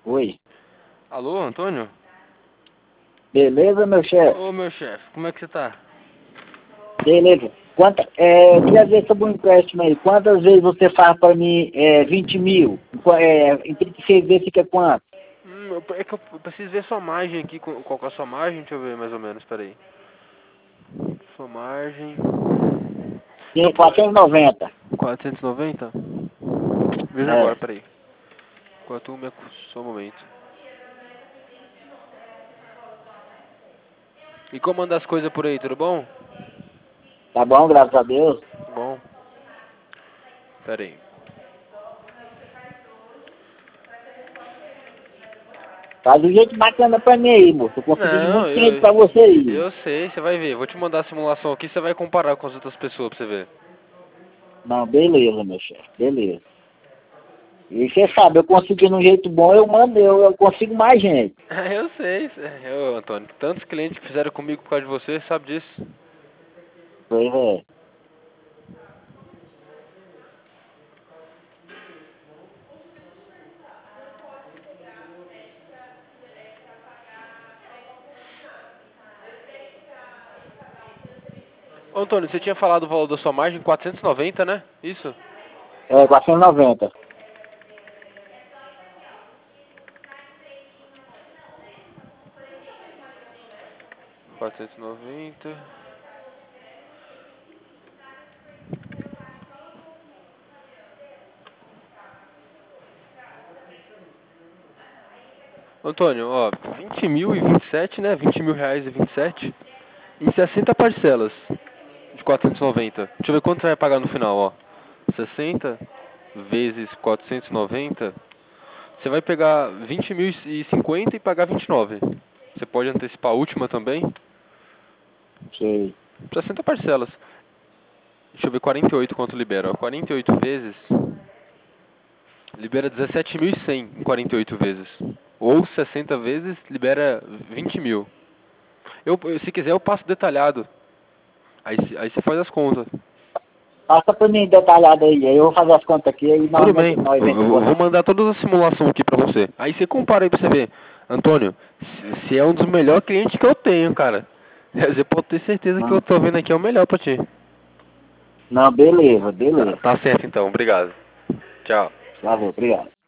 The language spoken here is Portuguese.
Oi. Alô, Antônio? Beleza, meu chefe? Ô, meu chefe, como é que você tá? Beleza. Eu queria ver sobre um empréstimo aí. Quantas vezes você faz para mim 20 mil? Em 36 vezes fica quanto? É que eu preciso ver sua margem aqui. Qual que é a sua margem? Deixa eu ver mais ou menos, peraí. Sua margem. Eu, 490. 490. Veja agora, É. peraí. Enquanto só um momento. E como anda as coisas por aí, tudo bom? Tá bom, graças a Deus. Bom, peraí. Faz um jeito bacana pra mim aí, moço. Eu consegui Não, muito cliente pra você aí. eu sei, você vai ver. Vou te mandar a simulação aqui, você vai comparar com as outras pessoas pra você ver. Não, beleza, meu chefe. Beleza. E você sabe, eu consegui um jeito bom, eu consigo mais gente. Eu sei, Antônio. Tantos clientes que fizeram comigo por causa de você, sabe disso? Pois é. Ô, Antônio, você tinha falado o valor da sua margem 490, né? Isso? 490. 490. Antônio, ó, 20.027, né? 20 mil reais e 27 em 60 parcelas de 490. Deixa eu ver quanto você vai pagar no final, ó. 60 vezes 490. Você vai pegar 20.050 e pagar 29. Você pode antecipar a última também. Sei. 60 parcelas. Deixa eu ver 48 quanto libera. Ó. 48 vezes libera 17.100 em 48 vezes. Ou 60 vezes libera 20 mil. Se quiser eu passo detalhado. Aí você faz as contas. Passa pra mim detalhado aí eu vou fazer as contas aqui e Tudo bem. nós vem Eu vou conversar. mandar todas as simulações aqui pra você. Aí você compara aí pra você ver. Antônio, se é um dos melhores clientes que eu tenho, cara. Você pode ter certeza que eu Não, tô vendo aqui é o melhor pra ti. não, beleza, beleza. Tá certo então, obrigado. Tchau. Valeu, obrigado.